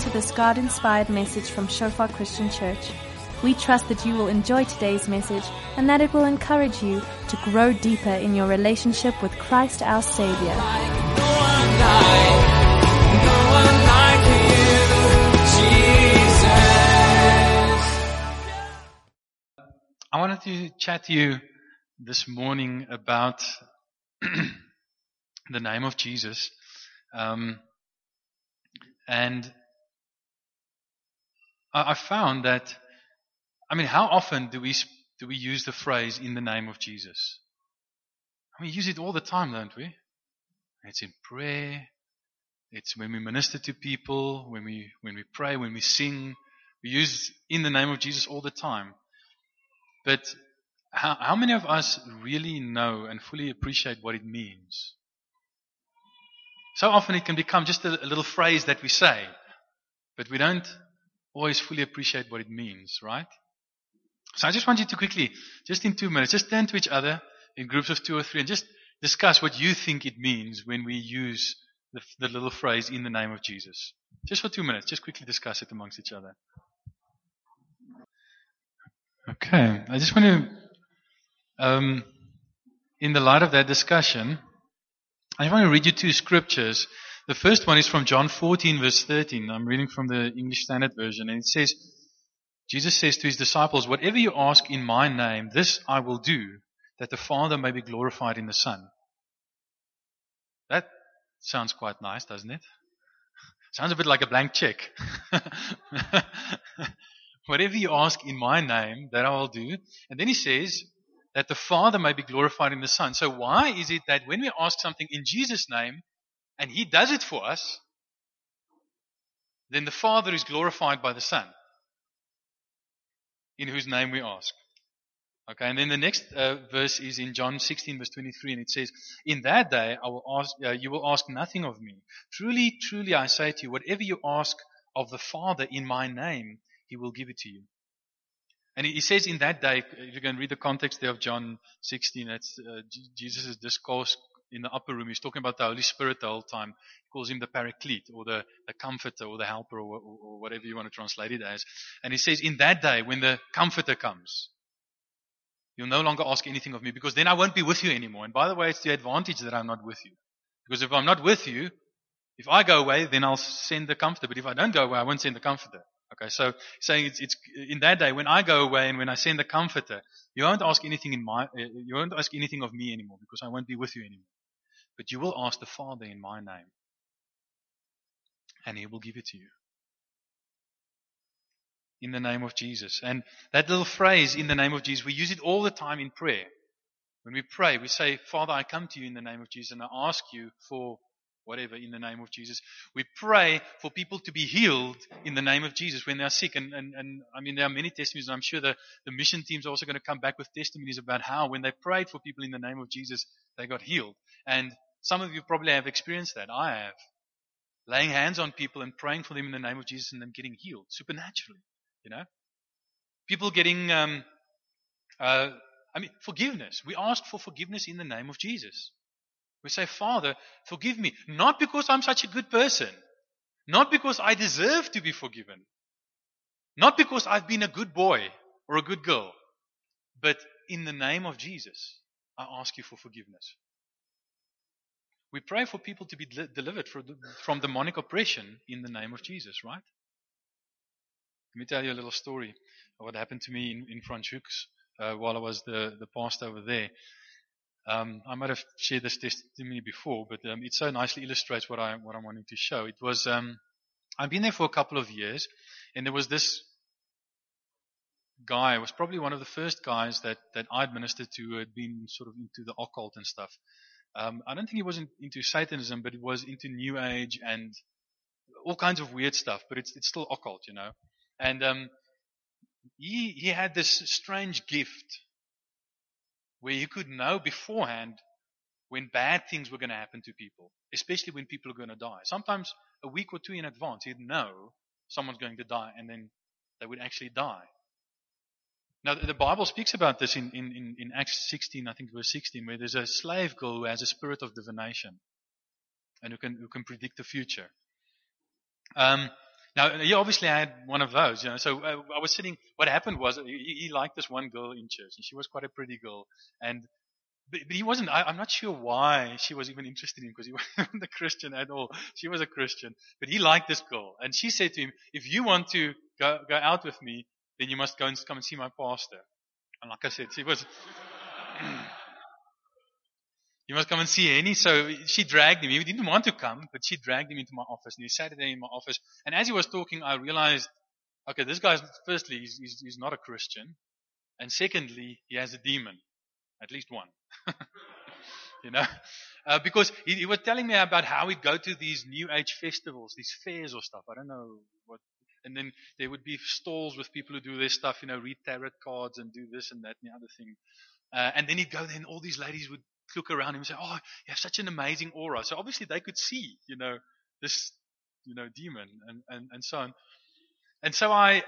to this God-inspired message from Shofar Christian Church. We trust that you will enjoy today's message and that it will encourage you to grow deeper in your relationship with Christ our Savior. I wanted to chat to you this morning about the name of Jesus. And I found that, how often do we use the phrase "in the name of Jesus"? We use it all the time, don't we? It's in prayer. It's when we minister to people, when we pray, when we sing. We use "in the name of Jesus" all the time. But how many of us really know and fully appreciate what it means? So often it can become just a little phrase that we say, but we don't always fully appreciate what it means, right? So I just want you to quickly, just in 2 minutes, just turn to each other in groups of 2 or 3 and just discuss what you think it means when we use the little phrase "in the name of Jesus." Just for 2 minutes, just quickly discuss it amongst each other. Okay, I just want to, in the light of that discussion, I want to read you 2 scriptures. The first one is from John 14 verse 13. I'm reading from the English Standard Version, and it says, Jesus says to his disciples, "Whatever you ask in my name, this I will do, that the Father may be glorified in the Son." That sounds quite nice, doesn't it? Sounds a bit like a blank check. Whatever you ask in my name, that I will do. And then he says that the Father may be glorified in the Son. So why is it that when we ask something in Jesus' name, and he does it for us, then the Father is glorified by the Son, in whose name we ask? Okay, and then the next verse is in John 16 verse 23, and it says, "In that day I will ask, you will ask nothing of me. Truly, truly I say to you, whatever you ask of the Father in my name, he will give it to you." And he says in that day, if you can read the context there of John 16, that's Jesus' discourse in the upper room. He's talking about the Holy Spirit the whole time. He calls him the Paraclete, or the Comforter, or the Helper, or whatever you want to translate it as. And he says, in that day, when the Comforter comes, you'll no longer ask anything of me, because then I won't be with you anymore. And by the way, it's the advantage that I'm not with you. Because if I'm not with you, if I go away, then I'll send the Comforter. But if I don't go away, I won't send the Comforter. Okay, so saying it's in that day when I go away and when I send the Comforter, you won't ask anything you won't ask anything of me anymore, because I won't be with you anymore. But you will ask the Father in my name, and he will give it to you. In the name of Jesus. And that little phrase, "in the name of Jesus," we use it all the time in prayer. When we pray, we say, "Father, I come to you in the name of Jesus, and I ask you for whatever in the name of Jesus." We pray for people to be healed in the name of Jesus when they are sick. And there are many testimonies, and I'm sure the mission teams are also going to come back with testimonies about how when they prayed for people in the name of Jesus, they got healed. And some of you probably have experienced that. I have. Laying hands on people and praying for them in the name of Jesus and them getting healed supernaturally. People getting, forgiveness. We ask for forgiveness in the name of Jesus. We say, "Father, forgive me." Not because I'm such a good person. Not because I deserve to be forgiven. Not because I've been a good boy or a good girl. But in the name of Jesus, I ask you for forgiveness. We pray for people to be delivered from demonic oppression in the name of Jesus, right? Let me tell you a little story of what happened to me in Franschhoek's while I was the pastor over there. I might have shared this testimony before, but it so nicely illustrates what I'm wanting to show. It was I've been there for a couple of years, and there was this guy. It was probably one of the first guys that I'd ministered to who had been sort of into the occult and stuff. I don't think he was into Satanism, but he was into New Age and all kinds of weird stuff. But it's still occult, And he had this strange gift where he could know beforehand when bad things were going to happen to people, especially when people are going to die. Sometimes a week or 2 in advance, he'd know someone's going to die, and then they would actually die. Now, the Bible speaks about this in Acts 16, I think verse 16, where there's a slave girl who has a spirit of divination and who can predict the future. Now, he obviously had one of those, So I was sitting. What happened was he liked this one girl in church, and she was quite a pretty girl. And but he wasn't. I'm not sure why she was even interested in him because he wasn't a Christian at all. She was a Christian, but he liked this girl, and she said to him, "If you want to go out with me, then you must come and see my pastor." And like I said, she was. You must come and see Henny. So she dragged him. He didn't want to come, but she dragged him into my office. And he sat there in my office. And as he was talking, I realized, okay, this guy's, firstly, he's not a Christian. And secondly, he has a demon. At least one. Because he was telling me about how he'd go to these New Age festivals, these fairs or stuff. I don't know what. And then there would be stalls with people who do this stuff, read tarot cards and do this and that and the other thing. And then he'd go there and all these ladies would look around him and say, "Oh, you have such an amazing aura." So obviously they could see, this, demon and so on. And so I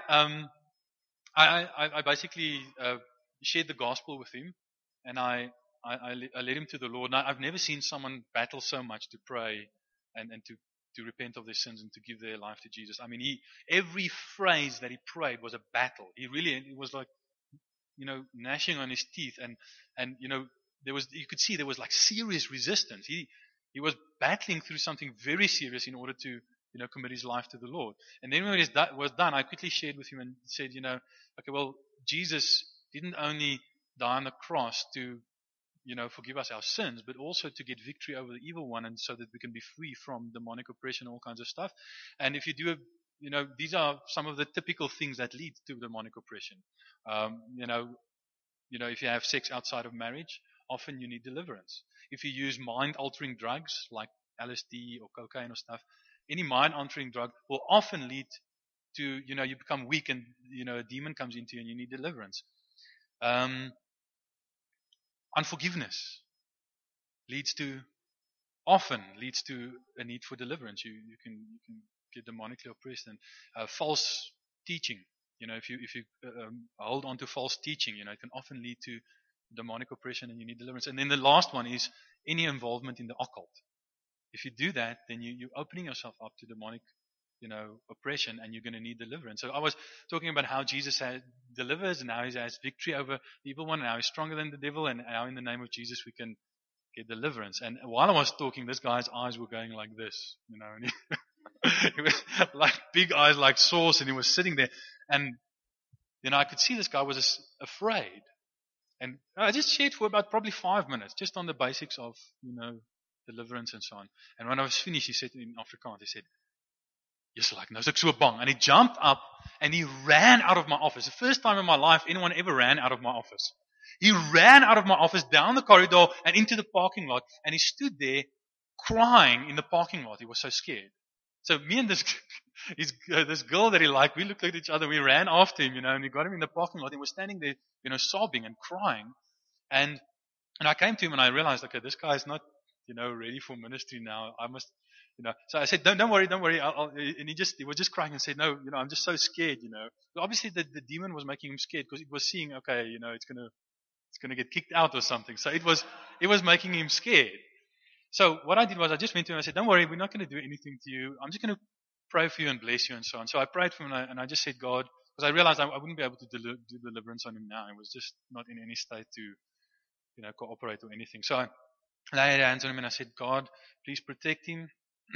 basically shared the gospel with him, and I led him to the Lord. Now, I've never seen someone battle so much to pray and to repent of their sins and to give their life to Jesus. I mean, every phrase that he prayed was a battle. It was like, gnashing on his teeth, and you could see there was like serious resistance. He was battling through something very serious in order to, commit his life to the Lord. And then when it was done, I quickly shared with him and said, okay, well, Jesus didn't only die on the cross to, forgive us our sins, but also to get victory over the evil one, and so that we can be free from demonic oppression, all kinds of stuff. And if you do these are some of the typical things that lead to demonic oppression. If you have sex outside of marriage, often you need deliverance. If you use mind-altering drugs like LSD or cocaine or stuff, any mind-altering drug will often lead to, you become weak and, a demon comes into you and you need deliverance. Unforgiveness often leads to a need for deliverance. You can get demonically oppressed. And false teaching. If you hold on to false teaching, it can often lead to demonic oppression and you need deliverance. And then the last one is any involvement in the occult. If you do that, then you're opening yourself up to demonic, oppression, and you're going to need deliverance. So I was talking about how Jesus delivers, and how he has victory over the evil one, and how he's stronger than the devil, and how in the name of Jesus we can get deliverance. And while I was talking, this guy's eyes were going like this, and he was like big eyes like sauce, and he was sitting there, and I could see this guy was afraid. And I just shared for about probably 5 minutes, just on the basics of, deliverance and so on. And when I was finished, he said in Afrikaans, he said, "Yes, like, nou is ek so bang." And he jumped up and he ran out of my office. The first time in my life anyone ever ran out of my office. He ran out of my office, down the corridor and into the parking lot. And he stood there crying in the parking lot. He was so scared. So me and this girl that he liked, we looked at each other, we ran after him, and we got him in the parking lot. He was standing there, sobbing and crying. And I came to him and I realized, okay, this guy is not, ready for ministry now. I must, So I said, don't worry. And he was just crying and said, "No, I'm just so scared, But obviously the demon was making him scared because it was seeing, okay, it's gonna get kicked out or something. So it was making him scared. So what I did was I just went to him and I said, "Don't worry, we're not going to do anything to you. I'm just going to pray for you and bless you and so on." So I prayed for him and I just said, "God," because I realized I wouldn't be able to do deliverance on him now. He was just not in any state to, cooperate or anything. So I laid hands on him and I said, "God, please protect him.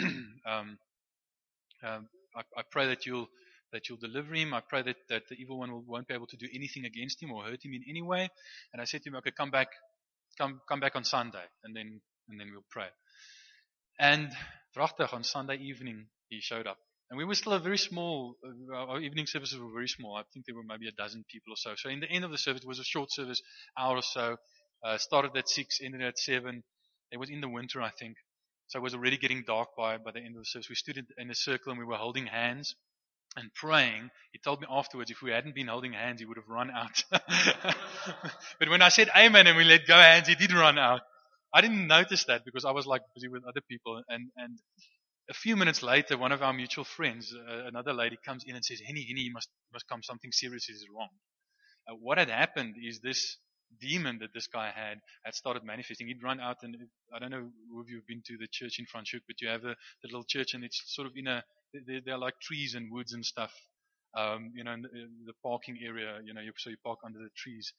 I pray that you'll deliver him. I pray that the evil one won't be able to do anything against him or hurt him in any way." And I said to him, "Okay, come back on Sunday, and then we'll pray." And prachtig, on Sunday evening he showed up, and we were still a very small. Our evening services were very small. I think there were maybe a dozen people or so. So in the end of the service, it was a short service, hour or so. Started at 6, ended at 7. It was in the winter, I think. So it was already getting dark by the end of the service. We stood in a circle and we were holding hands and praying. He told me afterwards, if we hadn't been holding hands, he would have run out. But when I said amen and we let go hands, he did run out. I didn't notice that because I was like busy with other people. And a few minutes later, one of our mutual friends, another lady, comes in and says, Henny, you must come. Something serious is wrong. What had happened is this demon that this guy had started manifesting. He'd run out, and I don't know if you've been to the church in Franschhoek, but you have the little church, and it's sort of in a there are like trees and woods and stuff, in the parking area, so you park under the trees.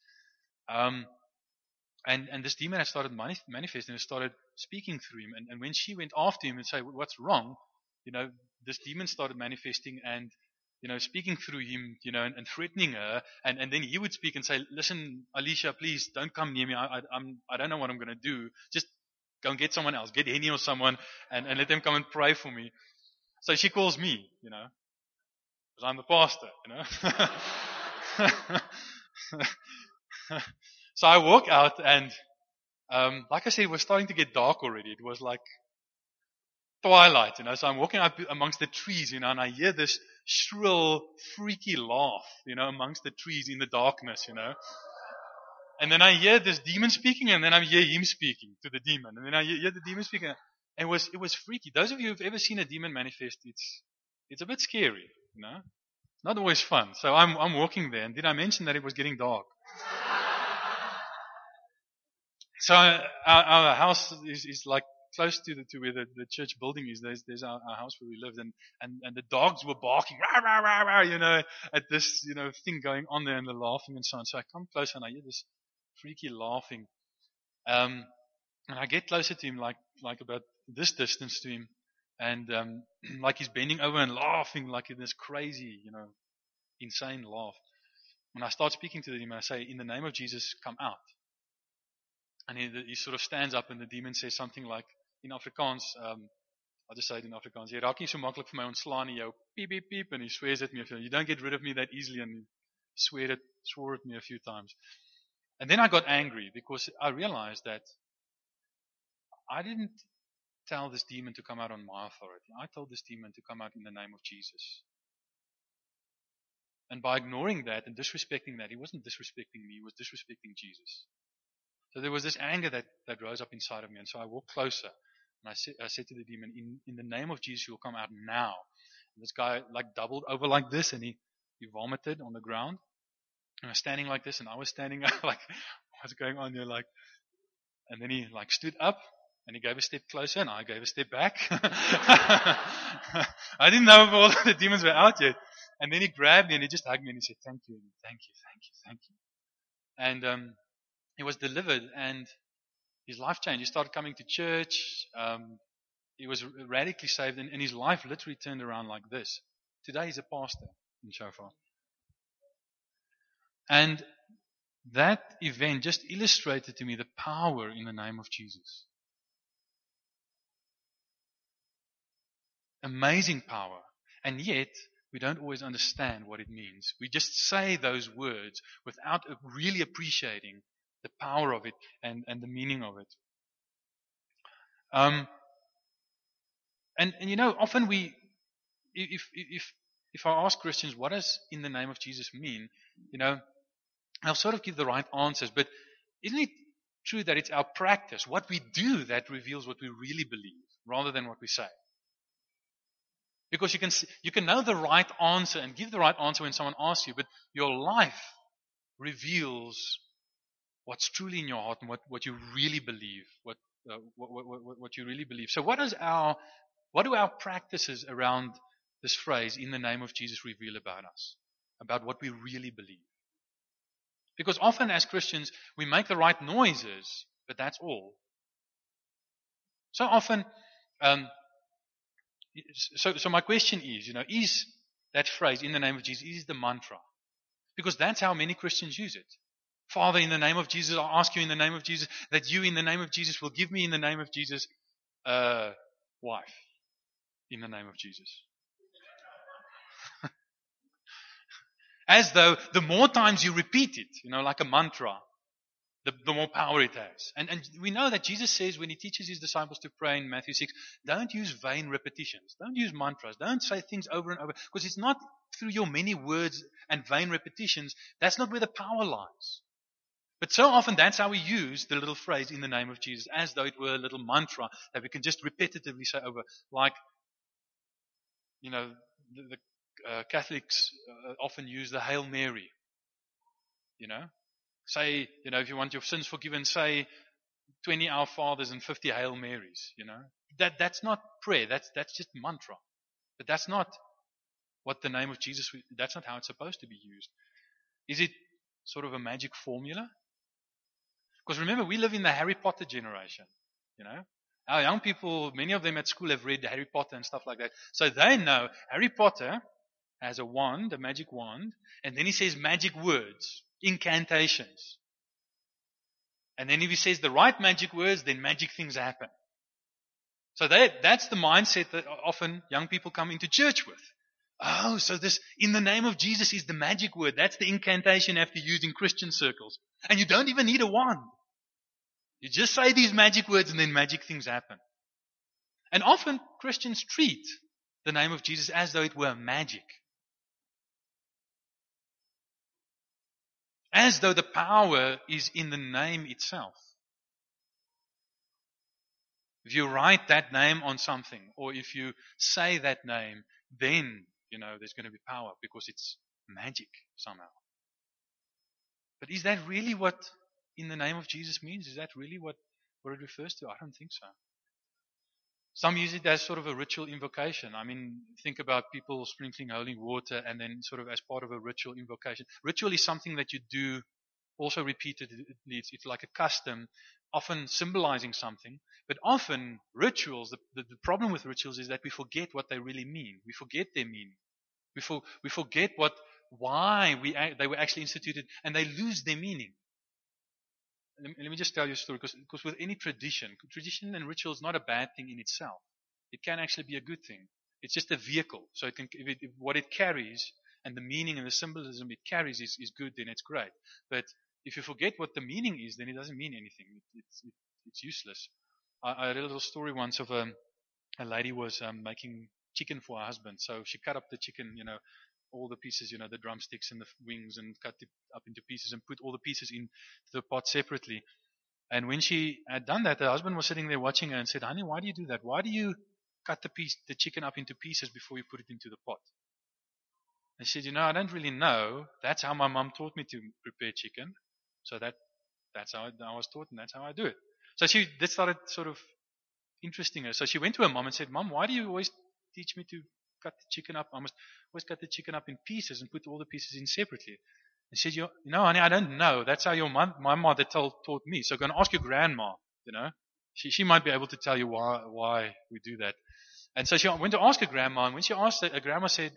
And this demon had started manifesting and started speaking through him. And when she went after him and said, what's wrong? This demon started manifesting and, speaking through him, and threatening her. And then he would speak and say, listen, Alicia, please don't come near me. I don't know what I'm going to do. Just go and get someone else. Get Henny or someone and let them come and pray for me. So she calls me, because I'm the pastor, So I walk out and, like I said, it was starting to get dark already. It was like twilight, So I'm walking out amongst the trees, and I hear this shrill, freaky laugh, amongst the trees in the darkness, And then I hear this demon speaking, and then I hear him speaking to the demon. And then I hear the demon speaking. And it was freaky. Those of you who've ever seen a demon manifest, it's a bit scary, Not always fun. So I'm walking there, and did I mention that it was getting dark? So our house is like close to where the church building is. There's our house where we lived, and the dogs were barking, rah, rah, rah, rah, at this thing going on there, and the laughing and so on. So I come closer and I hear this freaky laughing, and I get closer to him, like about this distance to him, and like he's bending over and laughing like in this crazy, insane laugh. When I start speaking to the demon, I say, in the name of Jesus, come out. And he sort of stands up and the demon says something like, in Afrikaans, I'll just say it in Afrikaans, jy raak nie so maklik vir my ontslaan nie, jou piep, piep, piep, and he swears at me, you don't get rid of me that easily, and he swore at me a few times. And then I got angry because I realized that I didn't tell this demon to come out on my authority. I told this demon to come out in the name of Jesus. And by ignoring that and disrespecting that, he wasn't disrespecting me, he was disrespecting Jesus. So there was this anger that rose up inside of me. And so I walked closer and I said to the demon, in the name of Jesus, you'll come out now. And this guy like doubled over like this and he vomited on the ground. And I was standing like this and I was standing up like, what's going on here? And then he stood up and he gave a step closer and I gave a step back. I didn't know if all the demons were out yet. And then he grabbed me and he just hugged me and he said, thank you, thank you, thank you, thank you. And he was delivered and his life changed. He started coming to church. He was radically saved and his life literally turned around like this. Today he's a pastor in Shofar. And that event just illustrated to me the power in the name of Jesus. Amazing power. And yet, we don't always understand what it means. We just say those words without really appreciating the power of it and the meaning of it. And often if I ask Christians, what does in the name of Jesus mean? I'll sort of give the right answers, but isn't it true that it's our practice, what we do, that reveals what we really believe, rather than what we say? Because you can know the right answer and give the right answer when someone asks you, but your life reveals what's truly in your heart and what you really believe, what you really believe. So what do our practices around this phrase, in the name of Jesus, reveal about us, about what we really believe? Because often as Christians, we make the right noises, but that's all. So often, so my question is that phrase, in the name of Jesus, is the mantra? Because that's how many Christians use it. Father, in the name of Jesus, I ask you in the name of Jesus, that you in the name of Jesus will give me in the name of Jesus a wife. In the name of Jesus. As though the more times you repeat it, like a mantra, the more power it has. And we know that Jesus says when he teaches his disciples to pray in Matthew 6, don't use vain repetitions. Don't use mantras. Don't say things over and over. Because it's not through your many words and vain repetitions. That's not where the power lies. But so often that's how we use the little phrase, in the name of Jesus, as though it were a little mantra that we can just repetitively say over. Like, the Catholics often use the Hail Mary. Say, if you want your sins forgiven, say 20 Our Fathers and 50 Hail Marys. That's not prayer. That's just mantra. But that's not what the name of Jesus, that's not how it's supposed to be used. Is it sort of a magic formula? Because remember, we live in the Harry Potter generation. Our young people, many of them at school have read Harry Potter and stuff like that. So they know Harry Potter has a wand, a magic wand, and then he says magic words, incantations. And then if he says the right magic words, then magic things happen. So that's the mindset that often young people come into church with. Oh, so this, in the name of Jesus, is the magic word. That's the incantation you have to use in Christian circles. And you don't even need a wand. You just say these magic words and then magic things happen. And often Christians treat the name of Jesus as though it were magic. As though the power is in the name itself. If you write that name on something, or if you say that name, then, there's going to be power because it's magic somehow. But is that really what in the name of Jesus means? Is that really what it refers to? I don't think so. Some use it as sort of a ritual invocation. I mean, think about people sprinkling holy water and then sort of as part of a ritual invocation. Ritual is something that you do also repeatedly. It's like a custom, often symbolizing something. But often rituals, the problem with rituals is that we forget what they really mean. We forget their meaning. We forget why they were actually instituted, and they lose their meaning. Let me just tell you a story, because with any tradition and ritual is not a bad thing in itself. It can actually be a good thing. It's just a vehicle. So what it carries and the meaning and the symbolism it carries is good, then it's great. But if you forget what the meaning is, then it doesn't mean anything. It's useless. I read a little story once of a lady was making chicken for her husband. So she cut up the chicken, all the pieces, the drumsticks and the wings, and cut it up into pieces and put all the pieces into the pot separately. And when she had done that, her husband was sitting there watching her and said, "Honey, why do you do that? Why do you cut the chicken up into pieces before you put it into the pot?" And she said, "I don't really know. That's how my mom taught me to prepare chicken. So that's how I was taught, and that's how I do it." So that started sort of interesting her. So she went to her mom and said, "Mom, why do you always teach me to cut the chicken up? I must always cut the chicken up in pieces and put all the pieces in separately." And she said, honey, I don't know. That's how my mother taught me. So go and ask your grandma, She might be able to tell you why we do that. And so she went to ask her grandma, and when she asked her grandma said,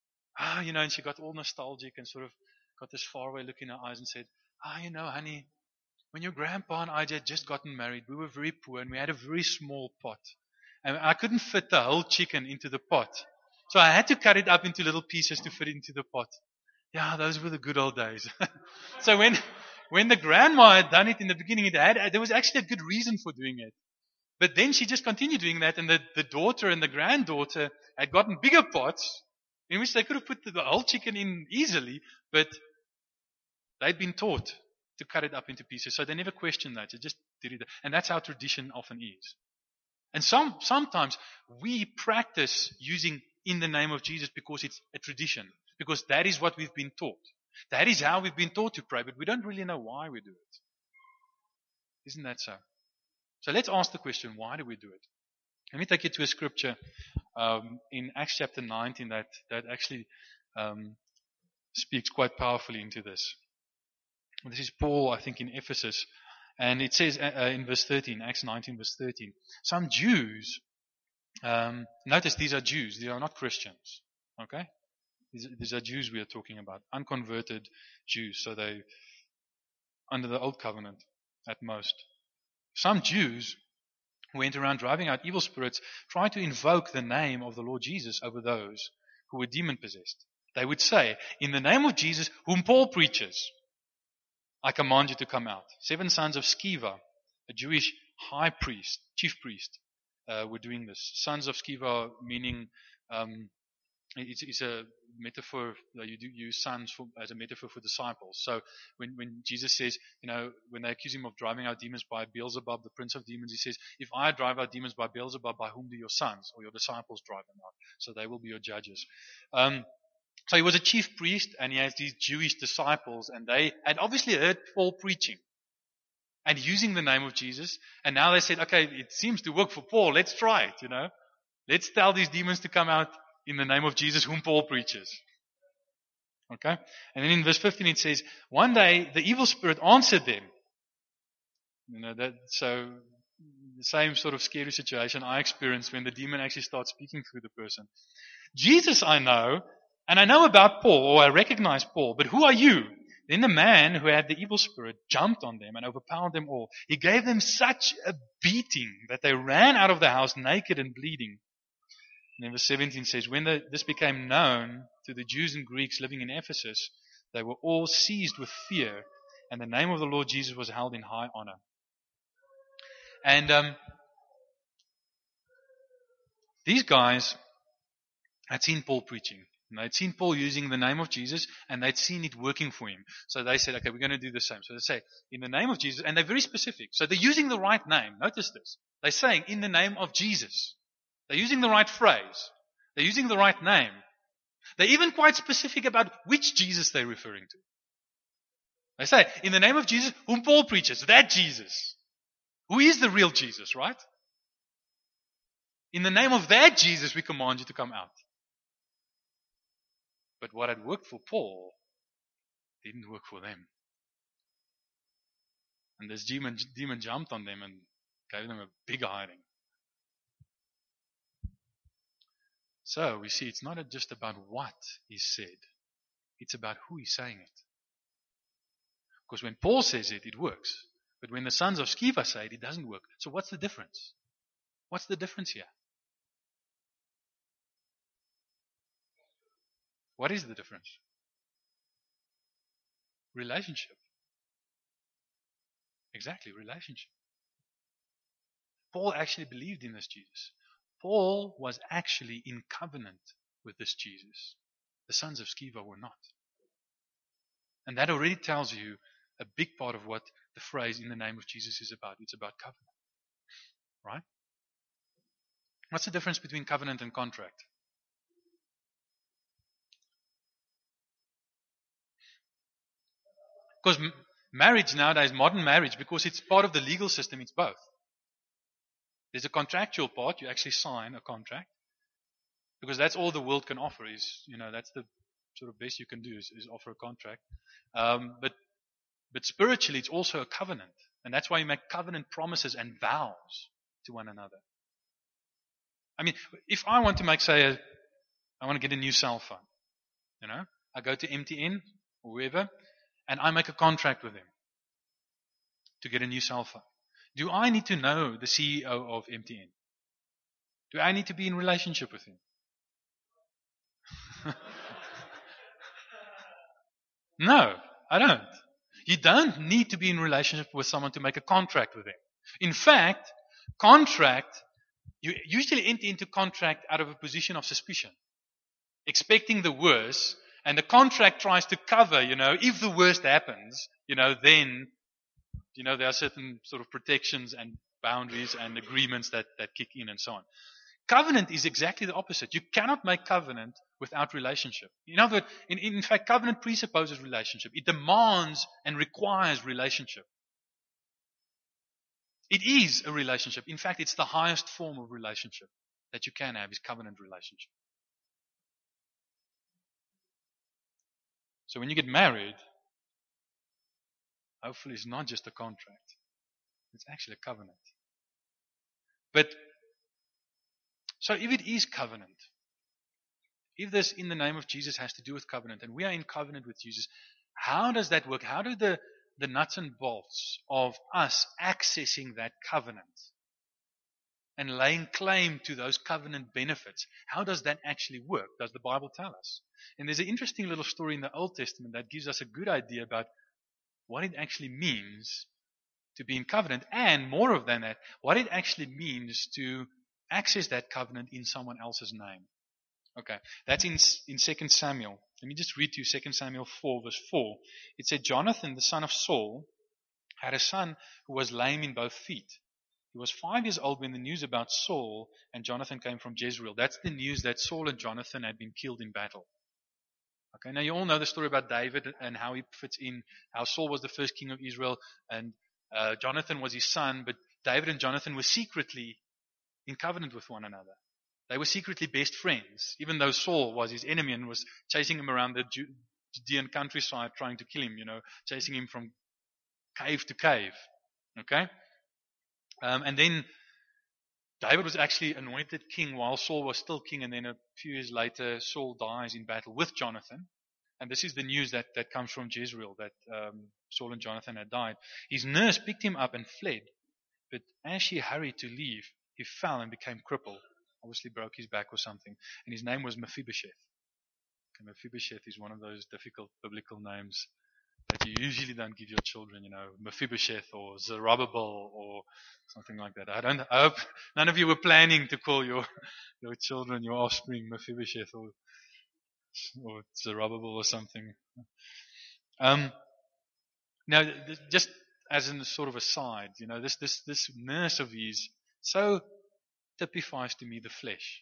and she got all nostalgic and sort of got this faraway look in her eyes and said, honey, when your grandpa and I had just gotten married, we were very poor and we had a very small pot. And I couldn't fit the whole chicken into the pot. So I had to cut it up into little pieces to fit into the pot. Yeah, those were the good old days. So when the grandma had done it in the beginning, there was actually a good reason for doing it. But then she just continued doing that, and the daughter and the granddaughter had gotten bigger pots in which they could have put the whole chicken in easily, but they'd been taught to cut it up into pieces. So they never questioned that. They just did it. And that's how tradition often is. And sometimes we practice using in the name of Jesus because it's a tradition. Because that is what we've been taught. That is how we've been taught to pray, but we don't really know why we do it. Isn't that so? So let's ask the question, why do we do it? Let me take you to a scripture in Acts chapter 19 that actually speaks quite powerfully into this. This is Paul, I think, in Ephesus. And it says in verse 13, Acts 19 verse 13, some Jews, notice these are Jews, they are not Christians. Okay? These are Jews we are talking about, unconverted Jews, so they under the old covenant at most. Some Jews went around driving out evil spirits, trying to invoke the name of the Lord Jesus over those who were demon-possessed. They would say, in the name of Jesus, whom Paul preaches, I command you to come out. 7 sons of Sceva, a Jewish high priest, chief priest, were doing this. Sons of Sceva meaning it's a metaphor that you do use sons as a metaphor for disciples. So when Jesus says, when they accuse him of driving out demons by Beelzebub, the prince of demons, he says, if I drive out demons by Beelzebub, by whom do your sons or your disciples drive them out? So they will be your judges. So he was a chief priest, and he has these Jewish disciples, and they had obviously heard Paul preaching and using the name of Jesus. And now they said, okay, it seems to work for Paul. Let's try it, Let's tell these demons to come out in the name of Jesus whom Paul preaches. Okay? And then in verse 15 it says, one day the evil spirit answered them. So the same sort of scary situation I experienced when the demon actually starts speaking through the person. Jesus I know, and I know about Paul, or I recognize Paul, but who are you? Then the man who had the evil spirit jumped on them and overpowered them all. He gave them such a beating that they ran out of the house naked and bleeding. And then verse 17 says, when this became known to the Jews and Greeks living in Ephesus, they were all seized with fear, and the name of the Lord Jesus was held in high honor. And these guys had seen Paul preaching. And they'd seen Paul using the name of Jesus, and they'd seen it working for him. So they said, okay, we're going to do the same. So they say, in the name of Jesus, and they're very specific. So they're using the right name. Notice this. They're saying, in the name of Jesus. They're using the right phrase. They're using the right name. They're even quite specific about which Jesus they're referring to. They say, in the name of Jesus, whom Paul preaches, that Jesus. Who is the real Jesus, right? In the name of that Jesus, we command you to come out. But what had worked for Paul didn't work for them. And this demon jumped on them and gave them a big hiding. So we see it's not just about what is said. It's about who is saying it. Because when Paul says it, it works. But when the sons of Sceva say it, it doesn't work. So what's the difference? What's the difference here? What is the difference? Relationship. Exactly, relationship. Paul actually believed in this Jesus. Paul was actually in covenant with this Jesus. The sons of Sceva were not. And that already tells you a big part of what the phrase in the name of Jesus is about. It's about covenant. Right? What's the difference between covenant and contract? Because marriage nowadays, modern marriage, because it's part of the legal system, it's both. There's a contractual part, you actually sign a contract. Because that's all the world can offer is, that's the sort of best you can do is offer a contract. But spiritually, it's also a covenant. And that's why you make covenant promises and vows to one another. I mean, if I want to I want to get a new cell phone. I go to MTN or wherever, and I make a contract with them to get a new cell phone. Do I need to know the CEO of MTN? Do I need to be in relationship with him? No, I don't. You don't need to be in relationship with someone to make a contract with them. In fact, you usually enter into contract out of a position of suspicion, expecting the worst, and the contract tries to cover, if the worst happens, then, there are certain sort of protections and boundaries and agreements that kick in and so on. Covenant is exactly the opposite. You cannot make covenant without relationship. In other words, in fact, covenant presupposes relationship. It demands and requires relationship. It is a relationship. In fact, it's the highest form of relationship that you can have is covenant relationship. So when you get married, hopefully it's not just a contract. It's actually a covenant. So if it is covenant, if this in the name of Jesus has to do with covenant, and we are in covenant with Jesus, how does that work? How do the nuts and bolts of us accessing that covenant and laying claim to those covenant benefits, how does that actually work? Does the Bible tell us? And there's an interesting little story in the Old Testament that gives us a good idea about what it actually means to be in covenant, and more than that, what it actually means to access that covenant in someone else's name. Okay, that's in 2 Samuel. Let me just read to you 2 Samuel 4 verse 4. It said, Jonathan, the son of Saul, had a son who was lame in both feet. He was 5 years old when the news about Saul and Jonathan came from Jezreel. That's the news that Saul and Jonathan had been killed in battle. Okay, now you all know the story about David and how he fits in, how Saul was the first king of Israel and Jonathan was his son, but David and Jonathan were secretly in covenant with one another. They were secretly best friends, even though Saul was his enemy and was chasing him around the Judean countryside trying to kill him, chasing him from cave to cave. Okay? And then David was actually anointed king while Saul was still king, and then a few years later Saul dies in battle with Jonathan. And this is the news that comes from Jezreel, that Saul and Jonathan had died. His nurse picked him up and fled, but as she hurried to leave, he fell and became crippled. Obviously broke his back or something. And his name was Mephibosheth. Okay, Mephibosheth is one of those difficult biblical names that you usually don't give your children, Mephibosheth or Zerubbabel or something like that. I hope none of you were planning to call your children, your offspring, Mephibosheth or Zerubbabel or something. Now, just as a sort of aside, this nurse of his so typifies to me the flesh.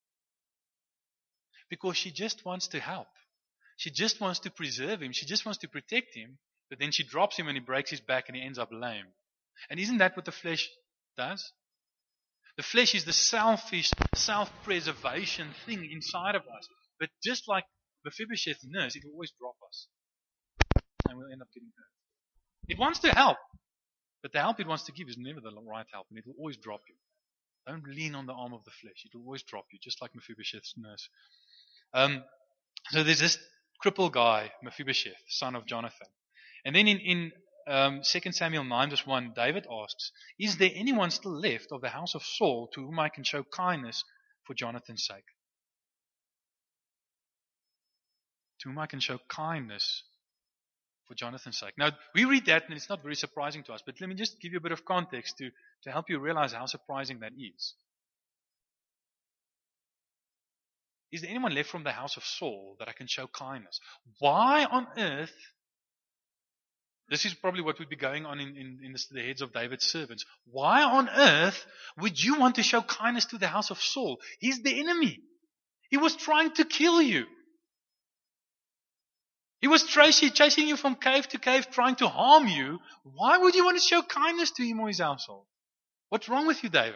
Because she just wants to help. She just wants to preserve him. She just wants to protect him. But then she drops him and he breaks his back and he ends up lame. And isn't that what the flesh does? The flesh is the selfish, self-preservation thing inside of us. But just like Mephibosheth's nurse, it will always drop us. And we'll end up getting hurt. It wants to help. But the help it wants to give is never the right help. And it will always drop you. Don't lean on the arm of the flesh. It will always drop you, just like Mephibosheth's nurse. So there's this crippled guy, Mephibosheth, son of Jonathan. And then in 2 Samuel 9 verse 1, David asks, is there anyone still left of the house of Saul to whom I can show kindness for Jonathan's sake? To whom I can show kindness for Jonathan's sake. Now, we read that and it's not very surprising to us, but let me just give you a bit of context to help you realize how surprising that is. Is there anyone left from the house of Saul that I can show kindness? Why on earth, this is probably what would be going on in the heads of David's servants. Why on earth would you want to show kindness to the house of Saul? He's the enemy. He was trying to kill you. He was chasing you from cave to cave, trying to harm you. Why would you want to show kindness to him or his household? What's wrong with you, David?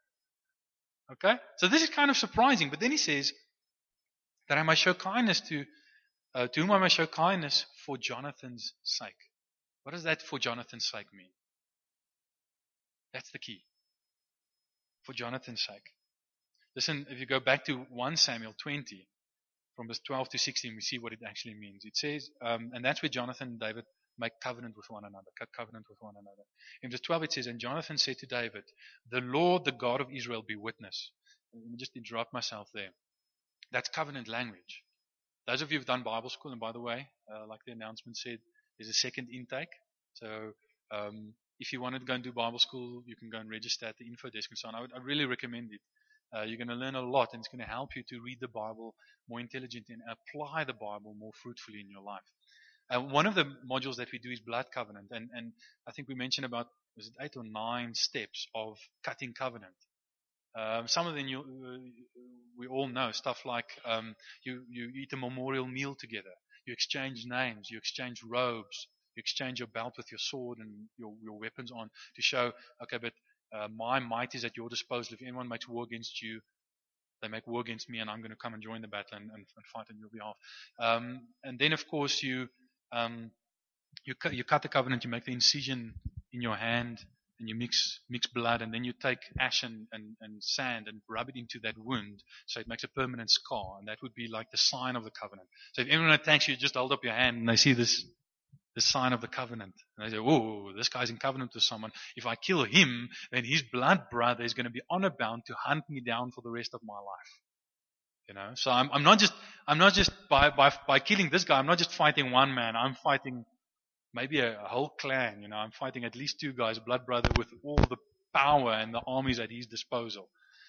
Okay? So this is kind of surprising. But then he says that I may show kindness to whom I may show kindness for Jonathan's sake. What does that for Jonathan's sake mean? That's the key. For Jonathan's sake. Listen, if you go back to 1 Samuel 20, from verse 12 to 16, we see what it actually means. It says, and that's where Jonathan and David make covenant with one another, cut covenant with one another. In verse 12 it says, and Jonathan said to David, the Lord, the God of Israel, be witness. Let me just interrupt myself there. That's covenant language. Those of you who've done Bible school, and by the way, like the announcement said, there's a second intake. So if you wanted to go and do Bible school, you can go and register at the info desk and so on. I really recommend it. You're going to learn a lot, and it's going to help you to read the Bible more intelligently and apply the Bible more fruitfully in your life. One of the modules that we do is blood covenant, and I think we mentioned about, was it 8 or 9 steps of cutting covenant. Some of them we all know, stuff like you eat a memorial meal together, you exchange names, you exchange robes, you exchange your belt with your sword and your weapons on to show, okay, but my might is at your disposal. If anyone makes war against you, they make war against me, and I'm going to come and join the battle and fight on your behalf. And then, of course, you cut the covenant, you make the incision in your hand, and you mix blood, and then you take ash and sand and rub it into that wound, so it makes a permanent scar, and that would be like the sign of the covenant. So if anyone attacks you, just hold up your hand, and they see this sign of the covenant. And they say, oh, this guy's in covenant with someone. If I kill him, then his blood brother is going to be honor bound to hunt me down for the rest of my life. So I'm not just by killing this guy, I'm not just fighting one man, I'm fighting maybe a whole clan. I'm fighting at least 2 guys, blood brother, with all the power and the armies at his disposal.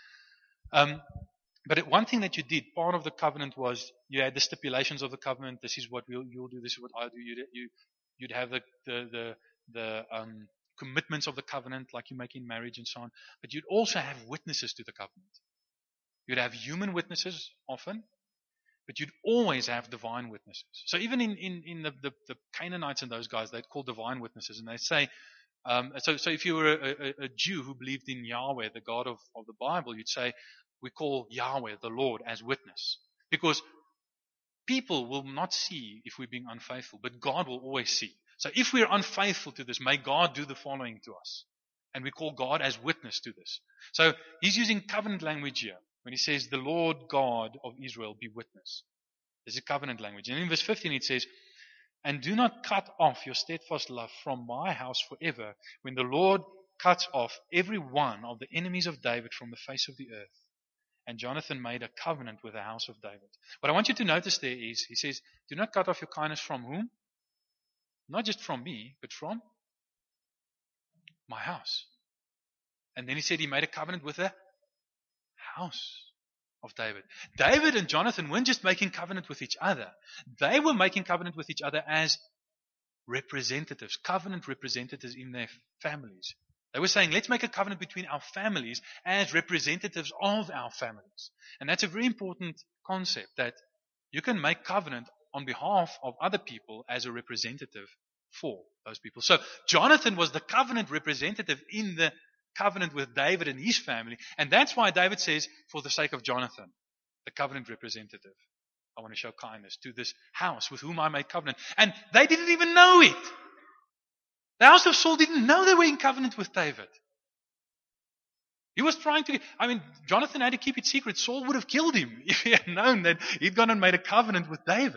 But one thing that you did, part of the covenant was you had the stipulations of the covenant. This is what you'll do. This is what I'll do. You'd have the commitments of the covenant, like you make in marriage and so on. But you'd also have witnesses to the covenant. You'd have human witnesses often, but you'd always have divine witnesses. So even in the Canaanites and those guys, they'd call divine witnesses, and they say, so if you were a Jew who believed in Yahweh, the God of the Bible, you'd say, we call Yahweh, the Lord, as witness. Because people will not see if we're being unfaithful, but God will always see. So if we're unfaithful to this, may God do the following to us. And we call God as witness to this. So he's using covenant language here when he says, the Lord God of Israel be witness. This is covenant language. And in verse 15 it says, and do not cut off your steadfast love from my house forever, when the Lord cuts off every one of the enemies of David from the face of the earth. And Jonathan made a covenant with the house of David. What I want you to notice there is, he says, do not cut off your kindness from whom? Not just from me, but from my house. And then he said he made a covenant with the house of David. David and Jonathan weren't just making covenant with each other. They were making covenant with each other as representatives, covenant representatives in their families. They were saying, let's make a covenant between our families as representatives of our families. And that's a very important concept, that you can make covenant on behalf of other people as a representative for those people. So Jonathan was the covenant representative in the covenant with David and his family. And that's why David says, for the sake of Jonathan, the covenant representative, I want to show kindness to this house with whom I made covenant. And they didn't even know it. The house of Saul didn't know they were in covenant with David. He was trying to, Jonathan had to keep it secret. Saul would have killed him if he had known that he'd gone and made a covenant with David.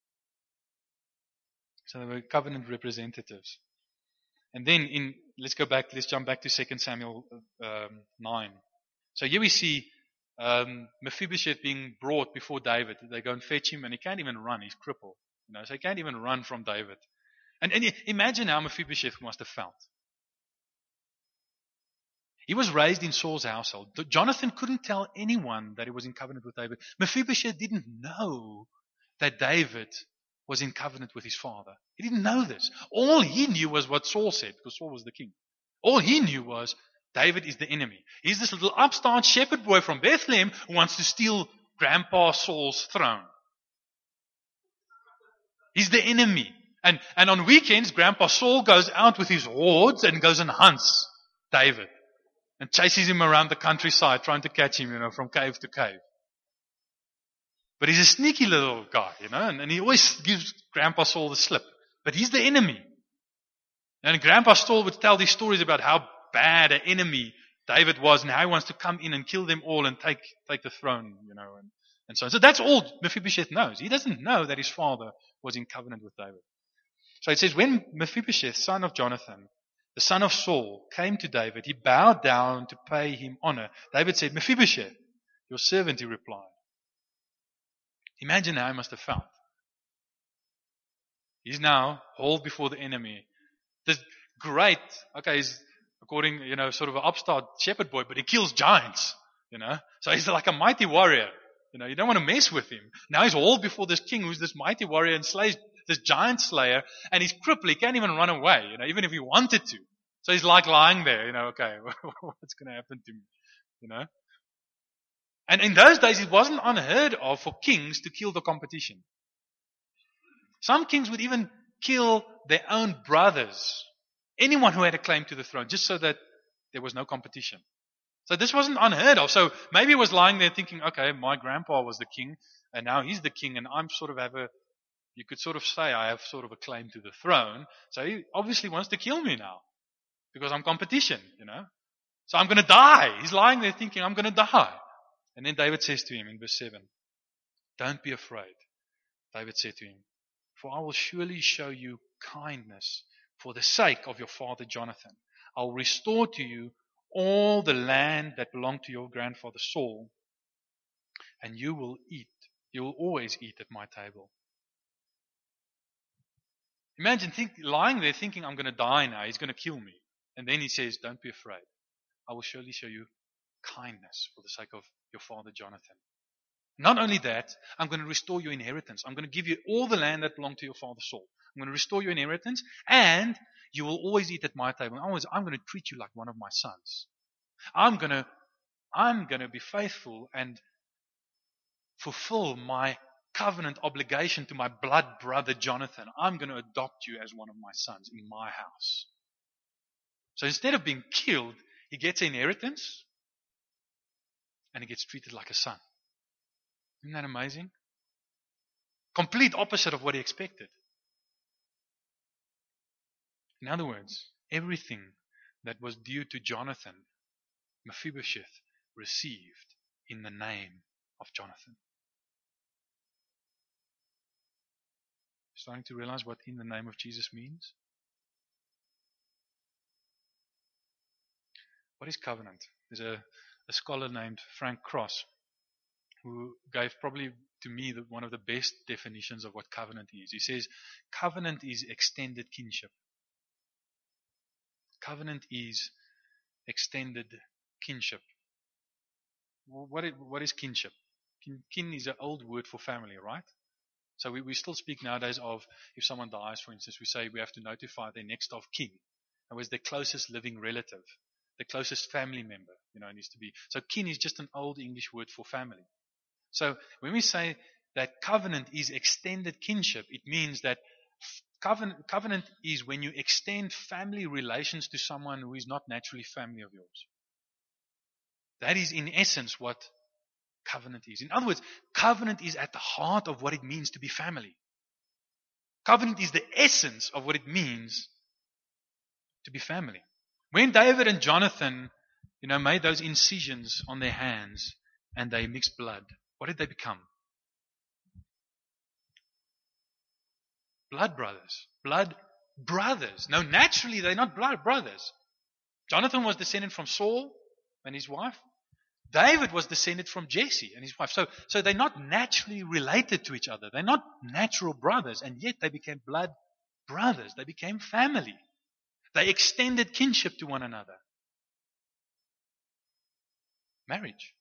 So they were covenant representatives. And then let's jump back to 2 Samuel 9. So here we see Mephibosheth being brought before David. They go and fetch him, and he can't even run. He's crippled. So he can't even run from David. And imagine how Mephibosheth must have felt. He was raised in Saul's household. Jonathan couldn't tell anyone that he was in covenant with David. Mephibosheth didn't know that David was in covenant with his father. He didn't know this. All he knew was what Saul said, because Saul was the king. All he knew was David is the enemy. He's this little upstart shepherd boy from Bethlehem who wants to steal Grandpa Saul's throne. He's the enemy. And on weekends, Grandpa Saul goes out with his hordes and goes and hunts David and chases him around the countryside trying to catch him, from cave to cave. But he's a sneaky little guy, and he always gives Grandpa Saul the slip. But he's the enemy. And Grandpa Saul would tell these stories about how bad an enemy David was and how he wants to come in and kill them all and take the throne, and so on. So that's all Mephibosheth knows. He doesn't know that his father was in covenant with David. So it says, when Mephibosheth, son of Jonathan, the son of Saul, came to David, he bowed down to pay him honor. David said, Mephibosheth, your servant, he replied. Imagine how he must have felt. He's now hauled before the enemy. This great, he's according, sort of an upstart shepherd boy, but he kills giants, So he's like a mighty warrior. You don't want to mess with him. Now he's hauled before this king who's this mighty warrior and slays this giant slayer, and he's crippled. He can't even run away, even if he wanted to. So he's like lying there, okay, what's going to happen to me, And in those days, it wasn't unheard of for kings to kill the competition. Some kings would even kill their own brothers, anyone who had a claim to the throne, just so that there was no competition. So this wasn't unheard of. So maybe he was lying there thinking, okay, my grandpa was the king, and now he's the king, and I'm sort of you could sort of say I have sort of a claim to the throne. So he obviously wants to kill me now, because I'm competition, So I'm going to die. He's lying there thinking, I'm going to die. And then David says to him in verse 7, don't be afraid. David said to him, for I will surely show you kindness for the sake of your father Jonathan. I will restore to you all the land that belonged to your grandfather Saul, and you will always eat at my table. Imagine lying there thinking, I'm going to die now, he's going to kill me. And then he says, don't be afraid. I will surely show you kindness for the sake of your father Jonathan. Not only that, I'm going to restore your inheritance. I'm going to give you all the land that belonged to your father Saul. I'm going to restore your inheritance, and you will always eat at my table. I'm going to treat you like one of my sons. I'm going to be faithful and fulfill my covenant obligation to my blood brother Jonathan. I'm going to adopt you as one of my sons in my house. So instead of being killed, he gets inheritance. and he gets treated like a son. Isn't that amazing? Complete opposite of what he expected. In other words, everything that was due to Jonathan, Mephibosheth received in the name of Jonathan. Starting to realize what in the name of Jesus means? What is covenant? There's a scholar named Frank Cross who gave probably to me one of the best definitions of what covenant is. He says, covenant is extended kinship. Covenant is extended kinship. What is kinship? Kin is an old word for family, right? So we still speak nowadays of if someone dies, for instance, we say we have to notify their next of kin. That was their closest living relative, the closest family member, needs to be. So kin is just an old English word for family. So when we say that covenant is extended kinship, it means that covenant is when you extend family relations to someone who is not naturally family of yours. That is in essence what covenant is. In other words, covenant is at the heart of what it means to be family. Covenant is the essence of what it means to be family. When David and Jonathan, made those incisions on their hands and they mixed blood, what did they become? Blood brothers. Blood brothers. No, naturally they're not blood brothers. Jonathan was descended from Saul and his wife. David was descended from Jesse and his wife. So they're not naturally related to each other. They're not natural brothers, and yet they became blood brothers. They became family. They extended kinship to one another. Marriage.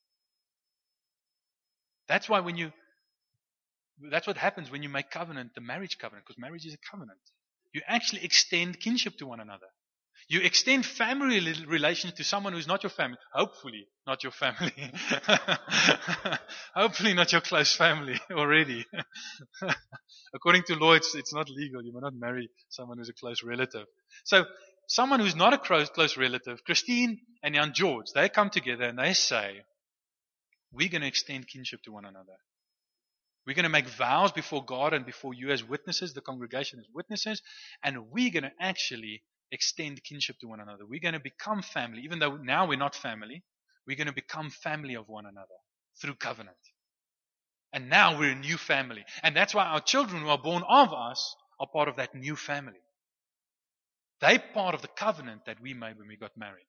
That's what happens when you make covenant, the marriage covenant, because marriage is a covenant. You actually extend kinship to one another. You extend family relations to someone who's not your family. Hopefully not your family. Hopefully not your close family already. According to law, it's not legal. You may not marry someone who's a close relative. So someone who's not a close relative, Christine and Jan George, they come together and they say, we're going to extend kinship to one another. We're going to make vows before God and before you as witnesses, the congregation as witnesses, and we're going to actually extend kinship to one another. We're going to become family. Even though now we're not family, we're going to become family of one another through covenant. And now we're a new family. And that's why our children who are born of us are part of that new family. They're part of the covenant that we made when we got married.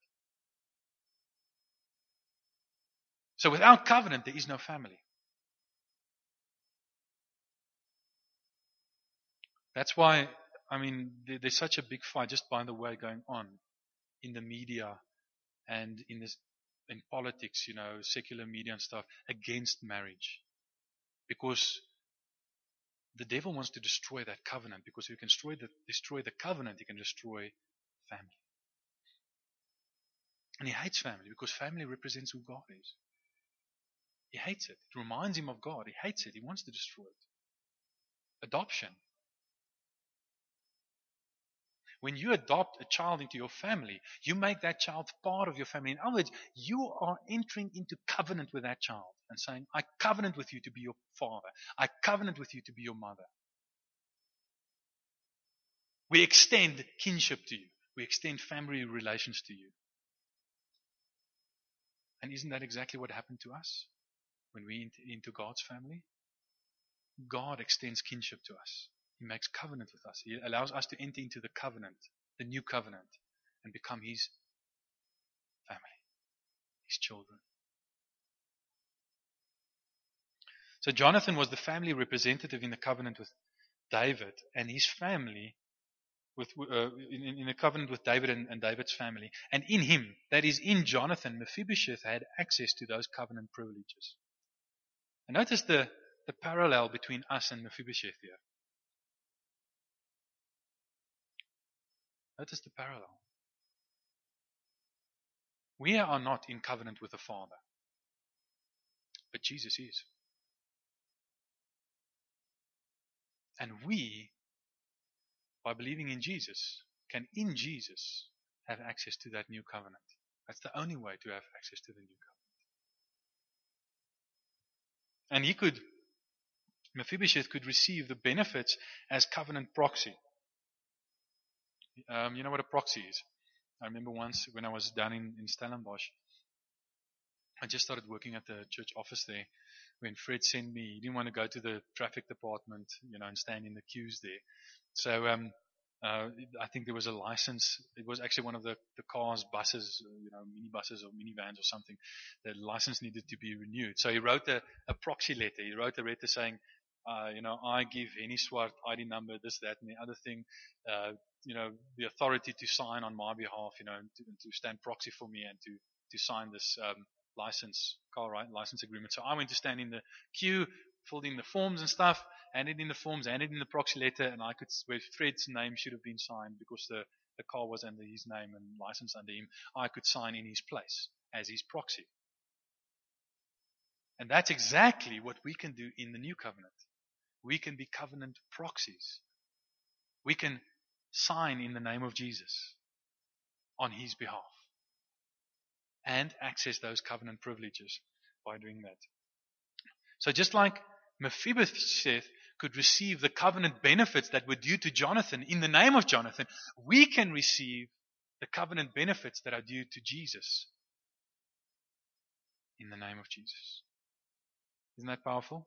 So without covenant, there is no family. That's why, there's such a big fight, just by the way, going on in the media and in politics, secular media and stuff, against marriage. Because the devil wants to destroy that covenant, because if you can destroy the covenant, he can destroy family. And he hates family, because family represents who God is. He hates it. It reminds him of God. He hates it. He wants to destroy it. Adoption. When you adopt a child into your family, you make that child part of your family. In other words, you are entering into covenant with that child and saying, I covenant with you to be your father. I covenant with you to be your mother. We extend kinship to you. We extend family relations to you. And isn't that exactly what happened to us when we into God's family? God extends kinship to us. He makes covenant with us. He allows us to enter into the covenant, the new covenant, and become His family, His children. So Jonathan was the family representative in the covenant with David, and his family in the covenant with David and David's family. And in him, that is in Jonathan, Mephibosheth had access to those covenant privileges. And notice the parallel between us and Mephibosheth here. Notice the parallel. We are not in covenant with the Father, but Jesus is. And we, by believing in Jesus, can in Jesus have access to that new covenant. That's the only way to have access to the new covenant. And Mephibosheth could receive the benefits as covenant proxy. You know what a proxy is? I remember once when I was down in Stellenbosch, I just started working at the church office there when Fred sent me. He didn't want to go to the traffic department, and stand in the queues there. So I think there was a license. It was actually one of the cars, buses, minibuses or minivans or something. The license needed to be renewed. So he wrote a proxy letter. He wrote a letter saying, I give Henny Swart ID number, this, that, and the other thing, the authority to sign on my behalf, to stand proxy for me and to sign this car license agreement. So I went to stand in the queue, filled in the forms and stuff, handed in the forms, handed in the proxy letter, and I could, where Fred's name should have been signed because the car was under his name and license under him, I could sign in his place as his proxy. And that's exactly what we can do in the new covenant. We can be covenant proxies. We can sign in the name of Jesus on his behalf and access those covenant privileges by doing that. So just like Mephibosheth could receive the covenant benefits that were due to Jonathan in the name of Jonathan, we can receive the covenant benefits that are due to Jesus in the name of Jesus. Isn't that powerful?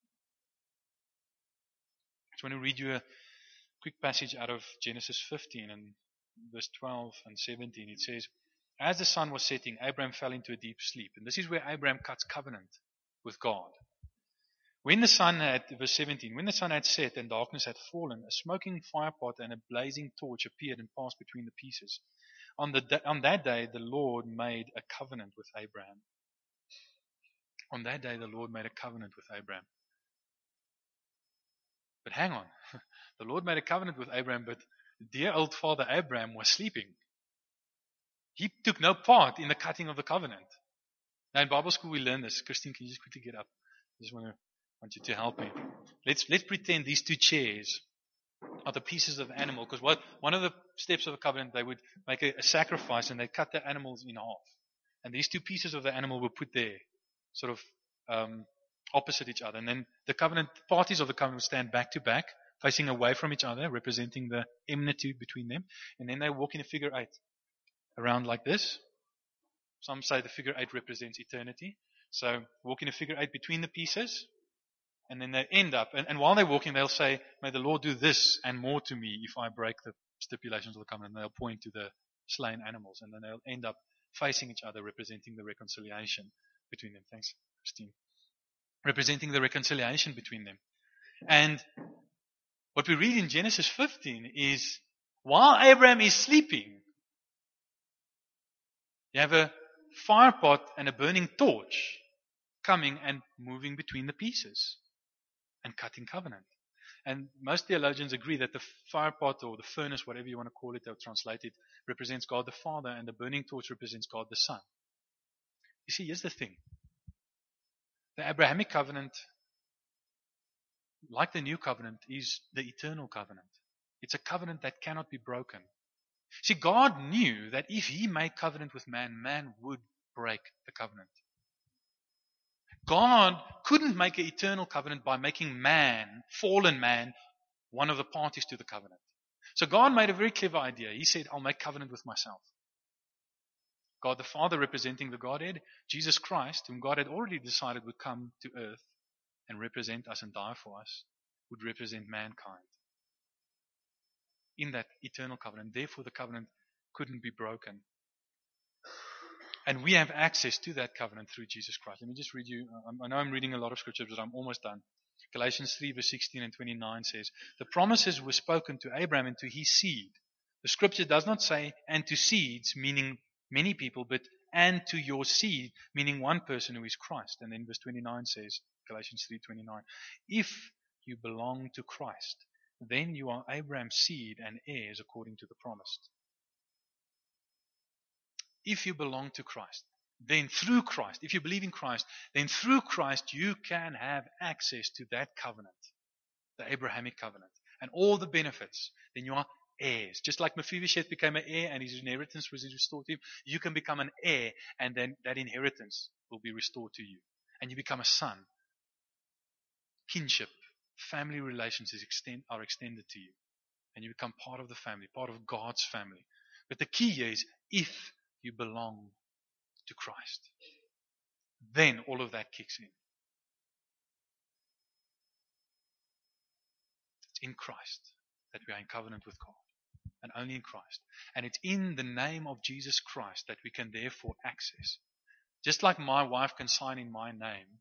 I just want to read you a quick passage out of Genesis 15 and verse 12 and 17. It says, as the sun was setting, Abraham fell into a deep sleep. And this is where Abraham cuts covenant with God. Verse 17, when the sun had set and darkness had fallen, a smoking firepot and a blazing torch appeared and passed between the pieces. On that day, the Lord made a covenant with Abraham. On that day, the Lord made a covenant with Abraham. But hang on. The Lord made a covenant with Abraham, but dear old father Abraham was sleeping. He took no part in the cutting of the covenant. Now in Bible school we learn this. Christine, can you just quickly get up? I just want you to help me. Let's pretend these two chairs are the pieces of the animal, because one of the steps of a covenant, they would make a sacrifice and they cut the animals in half. And these two pieces of the animal were put there, sort of opposite each other. And then the parties of the covenant would stand back to back, facing away from each other, representing the enmity between them. And then they walk in a figure 8. Around like this. Some say the figure 8 represents eternity. So walk in a figure 8 between the pieces. And then they end up, and while they're walking, they'll say, may the Lord do this and more to me if I break the stipulations of the covenant. And they'll point to the slain animals. And then they'll end up facing each other, representing the reconciliation between them. Thanks, Christine. Representing the reconciliation between them. And what we read in Genesis 15 is, while Abraham is sleeping, you have a firepot and a burning torch coming and moving between the pieces and cutting covenant. And most theologians agree that the firepot or the furnace, whatever you want to call it or translate it, represents God the Father, and the burning torch represents God the Son. You see, here's the thing. The Abrahamic covenant, like the new covenant, is the eternal covenant. It's a covenant that cannot be broken. See, God knew that if he made covenant with man, man would break the covenant. God couldn't make an eternal covenant by making man, fallen man, one of the parties to the covenant. So God made a very clever idea. He said, I'll make covenant with myself. God the Father representing the Godhead, Jesus Christ, whom God had already decided would come to earth and represent us and die for us, would represent mankind in that eternal covenant. Therefore, the covenant couldn't be broken. And we have access to that covenant through Jesus Christ. Let me just read you. I know I'm reading a lot of scriptures, but I'm almost done. Galatians 3 verse 16 and 29 says, the promises were spoken to Abraham and to his seed. The scripture does not say, and to seeds, meaning many people, but and to your seed, meaning one person who is Christ. And then verse 29 says, Galatians 3:29, if you belong to Christ, then you are Abraham's seed and heirs according to the promise. If you belong to Christ, then through Christ, if you believe in Christ, then through Christ you can have access to that covenant, the Abrahamic covenant, and all the benefits. Then you are heirs. Just like Mephibosheth became an heir and his inheritance was restored to him, you can become an heir and then that inheritance will be restored to you. And you become a son kinship, family relations are extended to you. And you become part of the family, part of God's family. But the key here is if you belong to Christ, then all of that kicks in. It's in Christ that we are in covenant with God. And only in Christ. And it's in the name of Jesus Christ that we can therefore access. Just like my wife can sign in my name,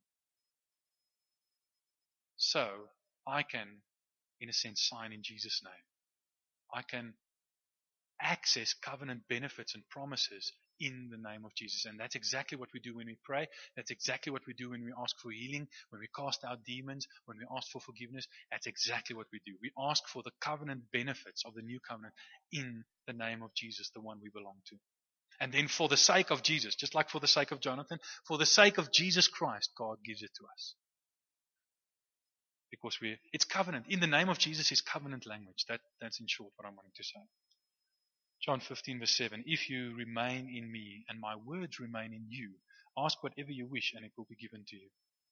so I can, in a sense, sign in Jesus' name. I can access covenant benefits and promises in the name of Jesus. And that's exactly what we do when we pray. That's exactly what we do when we ask for healing, when we cast out demons, when we ask for forgiveness. That's exactly what we do. We ask for the covenant benefits of the new covenant in the name of Jesus, the one we belong to. And then for the sake of Jesus, just like for the sake of Jonathan, for the sake of Jesus Christ, God gives it to us. Because it's covenant. In the name of Jesus is covenant language. That's in short what I'm wanting to say. John 15 verse 7, if you remain in me and my words remain in you, ask whatever you wish and it will be given to you.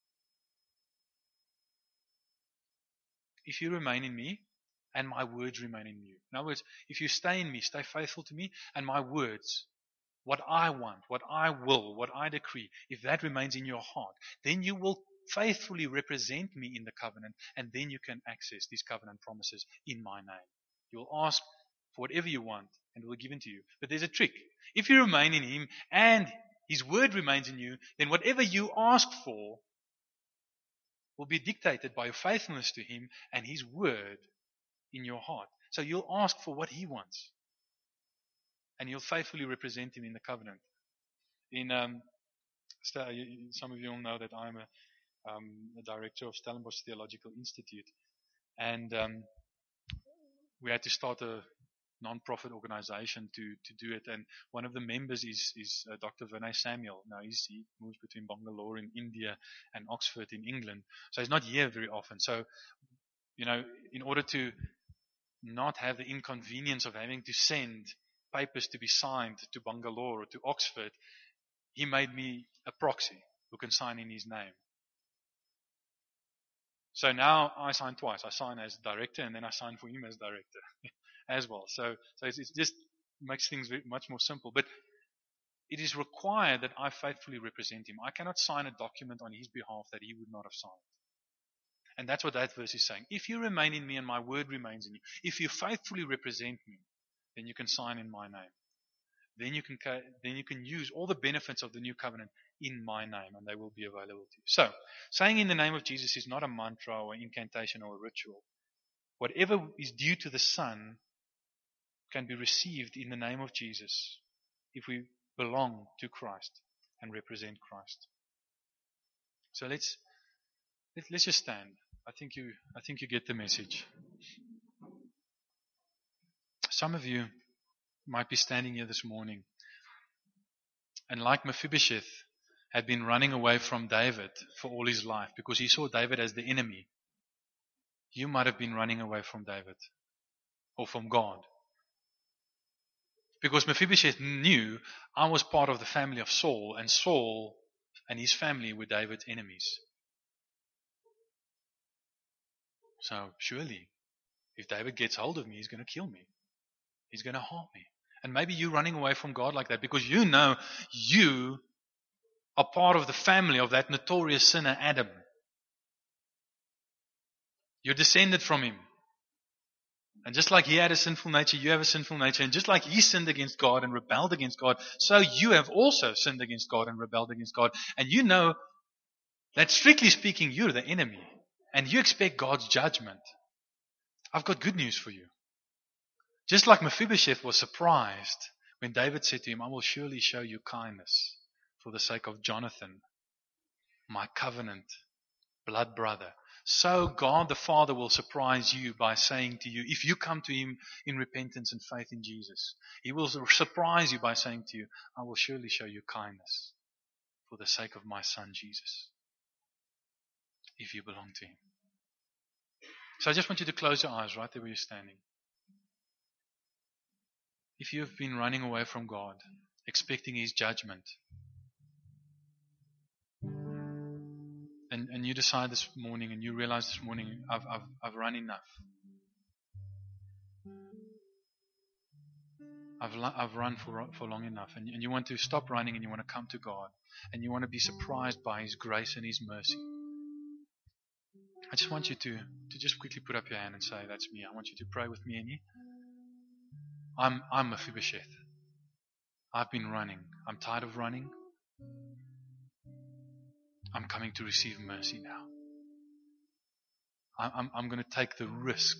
If you remain in me and my words remain in you. In other words, if you stay in me, stay faithful to me, and my words, what I want, what I will, what I decree, if that remains in your heart, then you will faithfully represent me in the covenant, and then you can access these covenant promises in my name. You will ask for whatever you want, and it will be given to you. But there's a trick. If you remain in him and his word remains in you, then whatever you ask for will be dictated by your faithfulness to him and his word in your heart. So you'll ask for what he wants. And you'll faithfully represent him in the covenant. Some of you will know that I'm a director of Stellenbosch Theological Institute. And we had to start a non-profit organization to do it, and one of the members is Dr. Vinay Samuel. Now he moves between Bangalore in India and Oxford in England, so he's not here very often. So, in order to not have the inconvenience of having to send papers to be signed to Bangalore or to Oxford, he made me a proxy who can sign in his name. So now I sign twice. I sign as director and then I sign for him as director as well. So it just makes things much more simple. But it is required that I faithfully represent him. I cannot sign a document on his behalf that he would not have signed. And that's what that verse is saying. If you remain in me and my word remains in you, if you faithfully represent me, then you can sign in my name. Then you can use all the benefits of the new covenant in my name, and they will be available to you. So, saying in the name of Jesus is not a mantra or incantation or a ritual. Whatever is due to the Son can be received in the name of Jesus if we belong to Christ and represent Christ. So let's just stand. I think you get the message. Some of you might be standing here this morning and like Mephibosheth had been running away from David for all his life because he saw David as the enemy. You might have been running away from David or from God. Because Mephibosheth knew I was part of the family of Saul, and Saul and his family were David's enemies. So surely, if David gets hold of me, he's going to kill me. He's going to harm me. And maybe you're running away from God like that because you know you are part of the family of that notorious sinner Adam. You're descended from him. And just like he had a sinful nature, you have a sinful nature. And just like he sinned against God and rebelled against God, so you have also sinned against God and rebelled against God. And you know that strictly speaking, you're the enemy. And you expect God's judgment. I've got good news for you. Just like Mephibosheth was surprised when David said to him, I will surely show you kindness for the sake of Jonathan, my covenant blood brother. So God the Father will surprise you by saying to you, if you come to him in repentance and faith in Jesus, he will surprise you by saying to you, I will surely show you kindness for the sake of my son Jesus, if you belong to him. So I just want you to close your eyes right there where you're standing. If you have been running away from God, expecting his judgment, then and you decide this morning and you realize this morning, I've run enough. I've run for long enough, and you want to stop running and you want to come to God, and you want to be surprised by His grace and His mercy. I just want you to just quickly put up your hand and say, that's me. I want you to pray with me, Annie. I'm Mephibosheth. I've been running. I'm tired of running. I'm coming to receive mercy now. I'm going to take the risk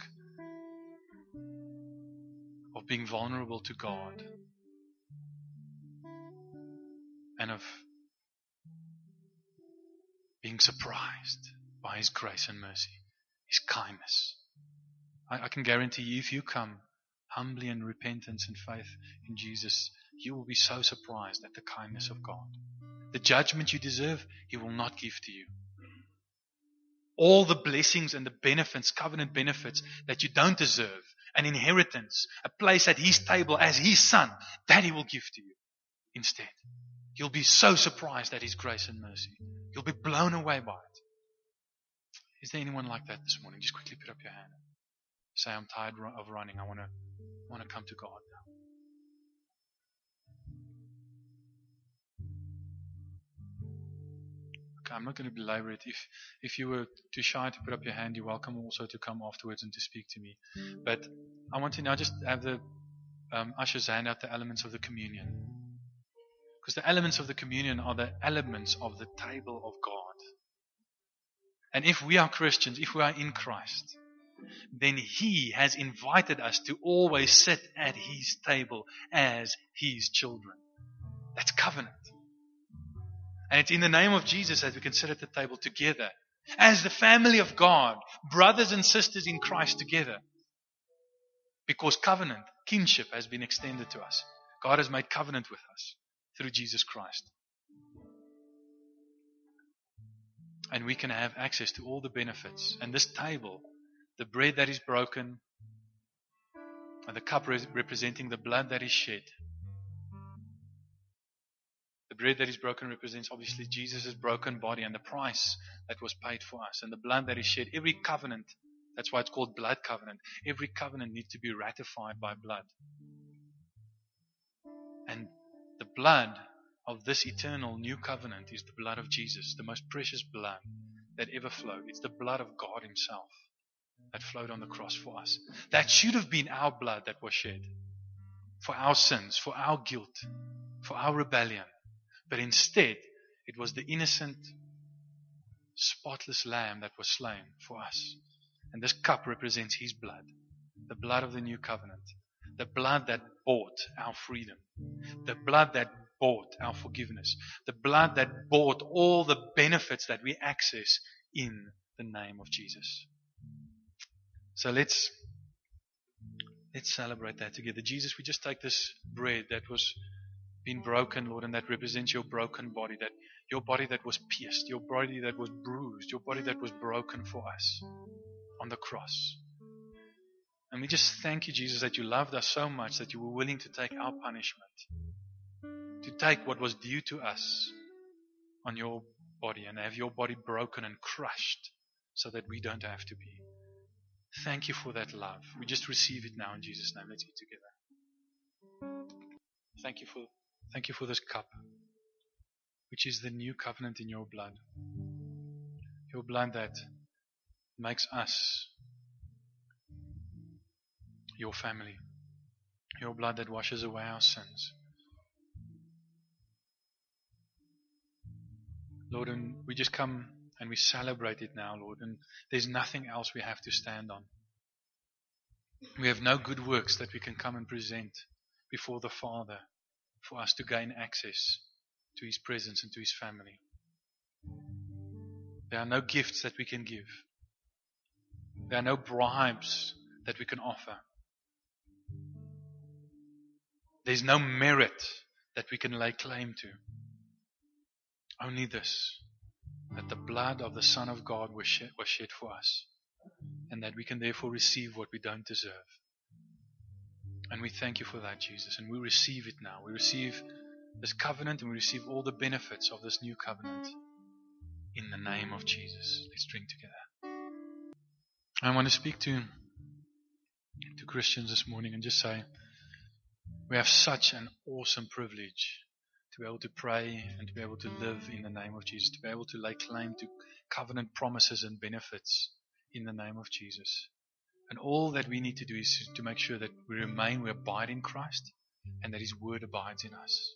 of being vulnerable to God and of being surprised by His grace and mercy, His kindness. I can guarantee you, if you come humbly in repentance and faith in Jesus, you will be so surprised at the kindness of God. The judgment you deserve, He will not give to you. All the blessings and the benefits, covenant benefits that you don't deserve, an inheritance, a place at His table as His son, that He will give to you instead. You'll be so surprised at His grace and mercy. You'll be blown away by it. Is there anyone like that this morning? Just quickly put up your hand. Say, I'm tired of running. I want to come to God now. Okay, I'm not going to belabor it. If you were too shy to put up your hand, you're welcome also to come afterwards and to speak to me. But I want to now just have the ushers hand out the elements of the communion. Because the elements of the communion are the elements of the table of God. And if we are Christians, if we are in Christ, then He has invited us to always sit at His table as His children. That's covenant. And it's in the name of Jesus that we can sit at the table together as the family of God, brothers and sisters in Christ together. Because covenant, kinship has been extended to us. God has made covenant with us through Jesus Christ. And we can have access to all the benefits. And this table, the bread that is broken, and the cup representing the blood that is shed. The bread that is broken represents obviously Jesus' broken body and the price that was paid for us. And the blood that is shed, every covenant, that's why it's called blood covenant. Every covenant needs to be ratified by blood. And the blood of this eternal new covenant is the blood of Jesus, the most precious blood that ever flowed. It's the blood of God Himself that flowed on the cross for us. That should have been our blood that was shed for our sins, for our guilt, for our rebellion. But instead, it was the innocent, spotless lamb that was slain for us. And this cup represents His blood, the blood of the new covenant, the blood that bought our freedom, the blood that bought our forgiveness, the blood that bought all the benefits that we access in the name of Jesus. So let's celebrate that together. Jesus, we just take this bread that was been broken, Lord, and that represents your broken body, that your body that was pierced, your body that was bruised, your body that was broken for us on the cross. And we just thank you, Jesus, that you loved us so much that you were willing to take our punishment, to take what was due to us on your body and have your body broken and crushed so that we don't have to be. Thank you for that love. We just receive it now in Jesus' name. Let's eat together. Thank you for this cup, which is the new covenant in your blood. Your blood that makes us your family. Your blood that washes away our sins. Lord, and we just come and we celebrate it now, Lord, and there's nothing else we have to stand on. We have no good works that we can come and present before the Father for us to gain access to His presence and to His family. There are no gifts that we can give. There are no bribes that we can offer. There's no merit that we can lay claim to. Only this, that the blood of the Son of God was shed for us, and that we can therefore receive what we don't deserve. And we thank you for that, Jesus, and we receive it now. We receive this covenant and we receive all the benefits of this new covenant. in the name of Jesus. Let's drink together. I want to speak to Christians this morning and just say, we have such an awesome privilege to be able to pray and to be able to live in the name of Jesus, to be able to lay claim to covenant promises and benefits in the name of Jesus. And all that we need to do is to make sure that we abide in Christ, and that His word abides in us,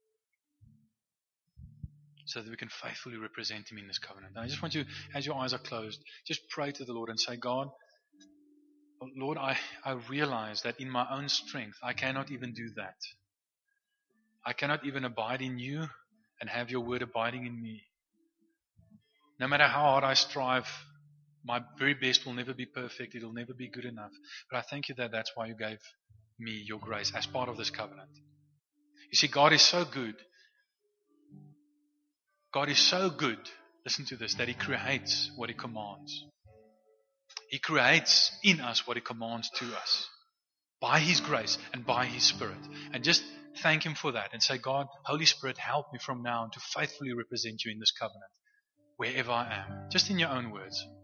so that we can faithfully represent Him in this covenant. And I just want you, as your eyes are closed, just pray to the Lord and say, God, Lord, I realize that in my own strength, I cannot even do that. I cannot even abide in You and have Your word abiding in me. No matter how hard I strive, my very best will never be perfect. It will never be good enough. But I thank You that that's why You gave me Your grace as part of this covenant. You see, God is so good. God is so good, listen to this, that He creates what He commands. He creates in us what He commands to us by His grace and by His Spirit. And just thank Him for that and say, God, Holy Spirit, help me from now on to faithfully represent You in this covenant, wherever I am. Just in your own words.